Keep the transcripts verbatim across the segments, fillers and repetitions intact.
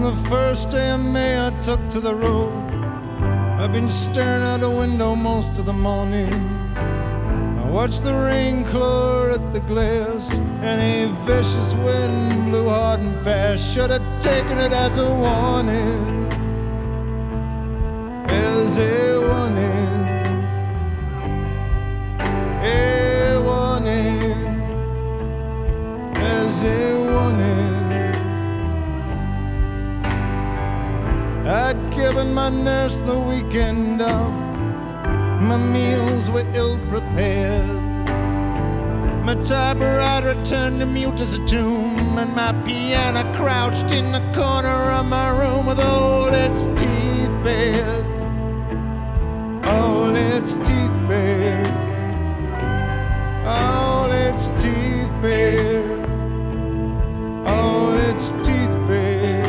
the first day of May I took to the road. I've been staring out the window most of the morning. I watched the rain claw at the glass, and a vicious wind blew hard and fast. Should have taken it as a warning, as a warning, a warning, as a warning. I'd given my nurse the weekend off. My meals were ill-prepared. My typewriter turned to mute as a tomb, and my piano crouched in the corner of my room with all its teeth bared. All its teeth bared. All its teeth bared. All its teeth bared.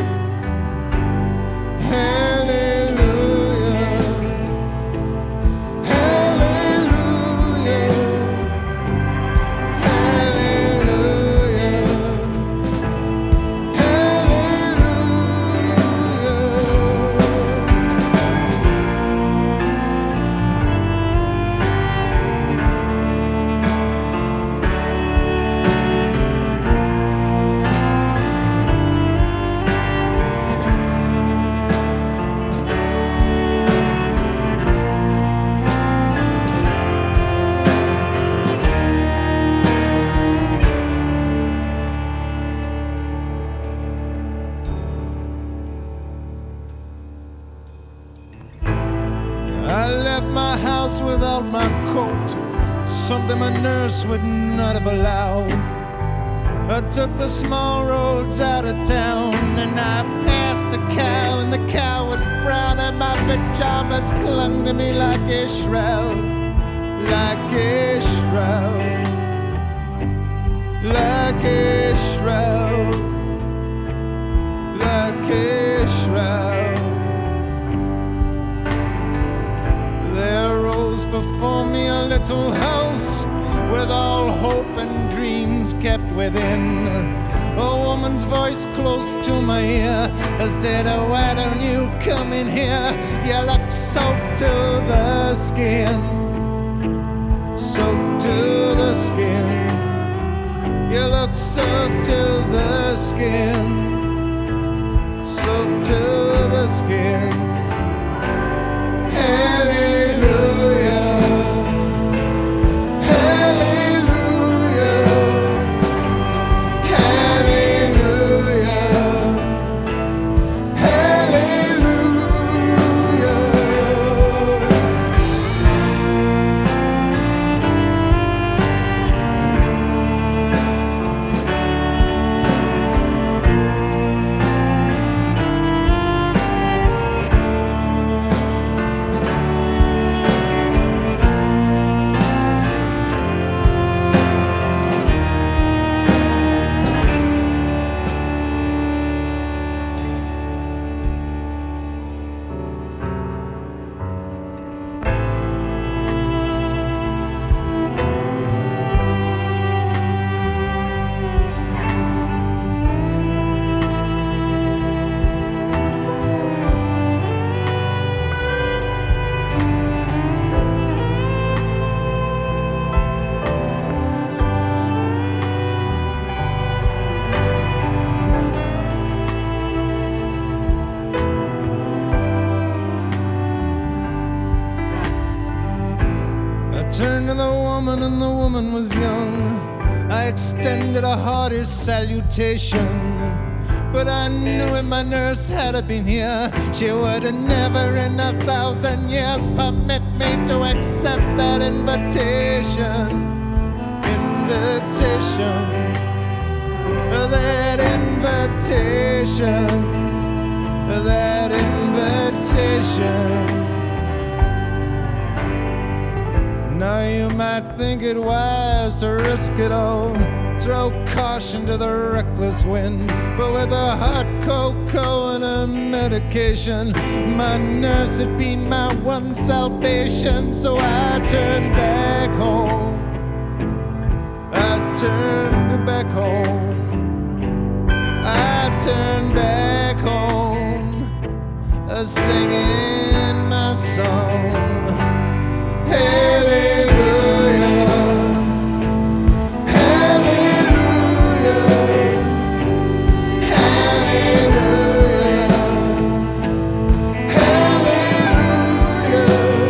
I left my house without my coat, something my nurse would not have allowed. I took the small roads out of town, and I passed a cow, and the cow was brown, and my pajamas clung to me like a shroud, like a shroud, like a shroud, like a shroud. There rose before me a little house with all hope and dreams kept within. A woman's voice close to my ear said, "Oh, why don't you come in here? You look soaked to the skin, soaked to the skin. You look soaked to the skin, soaked to the skin." Hallelujah, hallelujah, hallelujah, hallelujah. I turned to the woman, and the woman was young. I extended a hearty salutation, but I knew if my nurse had been here, she would have never in a thousand years permit me to accept that invitation. Invitation, that invitation, that invitation. Now you might think it wise to risk it all, throw caution to the reckless wind, but with a hot cocoa and a medication, my nurse had been my one salvation. So I turned back home, I turned back home, I turned back home. was singing my song. Hallelujah, hallelujah, hallelujah, hallelujah,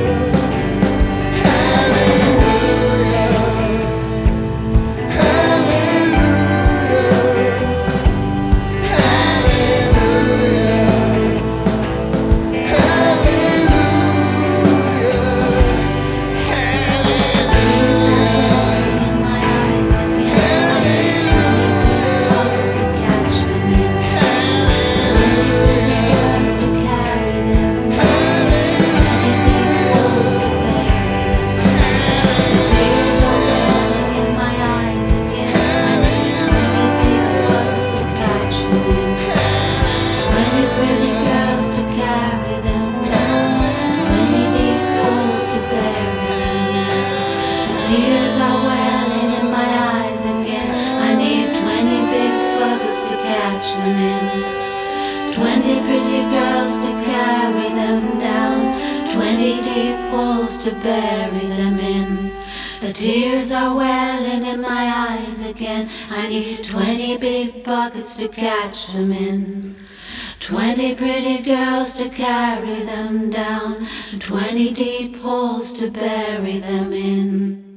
tears are welling in my eyes again. I need twenty big buckets to catch them in. Twenty pretty girls to carry them down. Twenty deep holes to bury them in. The tears are welling in my eyes again. I need twenty big buckets to catch them in. Twenty pretty girls to carry them down. Twenty deep holes to bury them in.